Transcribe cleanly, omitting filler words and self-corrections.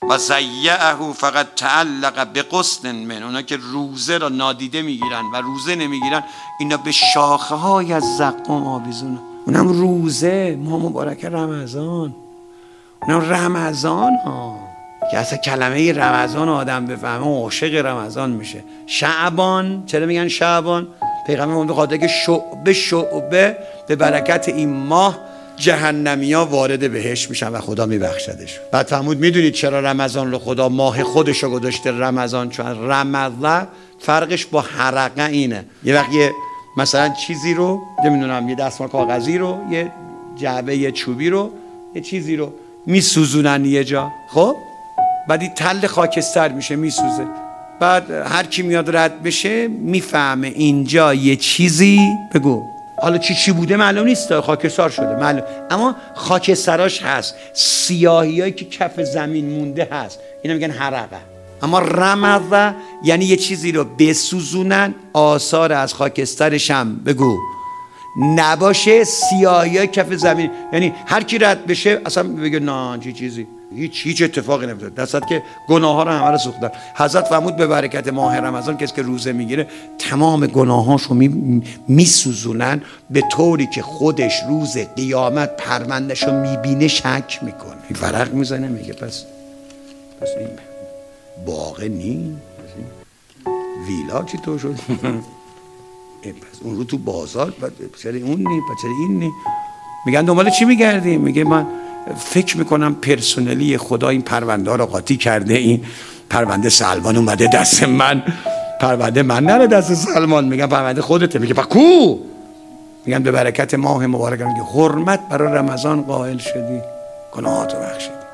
و ضیعه فقط تعلق به غصن من، اونا که روزه را نادیده میگیرن و روزه نمیگیرن، اینا به شاخه های از زقوم آویزونه. اونم روزه، ماه مبارک رمضان، اونم رمضان ها که اصلا کلمه رمضان آدم بفهمه عاشق رمضان میشه. شعبان، چرا میگن شعبان؟ پیغمبر به خاطر که شعبه شعبه به برکت این ماه جهنمیا وارد بهشت میشن و خدا میبخشدش. بعد فهمود میدونید چرا رمضان رو خدا ماه خودش رو گذاشته رمضان؟ چون رمضان فرقش با حرقه اینه، یه وقت یه مثلا چیزی رو نمیدونم، یه دستمال کاغذی رو، یه جعبه یه چوبی رو، یه چیزی رو میسوزونن یه جا، خب بعد این تل خاکستر میشه میسوزه، بعد هر کی میاد رد بشه میفهمه اینجا یه چیزی، بگو حالا چی بوده معلوم نیست، خاکستر شده معلوم، اما خاکستراش هست، سیاهیایی که کف زمین مونده هست، اینا میگن حرقه. اما رمضه یعنی یه چیزی رو بسوزونن، آثار از خاکسترش هم بگو نباشه، سیاهیای کف زمین، یعنی هر کی رد بشه اصلا بگه نه چی چیزی، هیچ اتفاقی نمیفته، درصد که گناه ها رو همه رو سوختن. حضرت فرمود به برکت ماه رمضان کسی که روزه میگیره تمام گناهاشو میسوزونن به طوری که خودش روز قیامت پروندهشو میبینه شک میکنه، ورق میزنه میگه پس این باغه نی ویلا چی تو شد پس اون رو تو بازار چرا اون نی چرا این نی. میگن دنبال چی میگردی؟ میگه من فکر میکنم پرسنلی خدا این پرونده ها رو قاطی کرده، این پرونده سلمان اومده دست من، پرونده من نره دست سلمان. میگن پرونده خودته. میگه کو؟ میگن به برکت ماه مبارک، میگه حرمت برای رمضان قائل شدی، گناهاتو بخشید.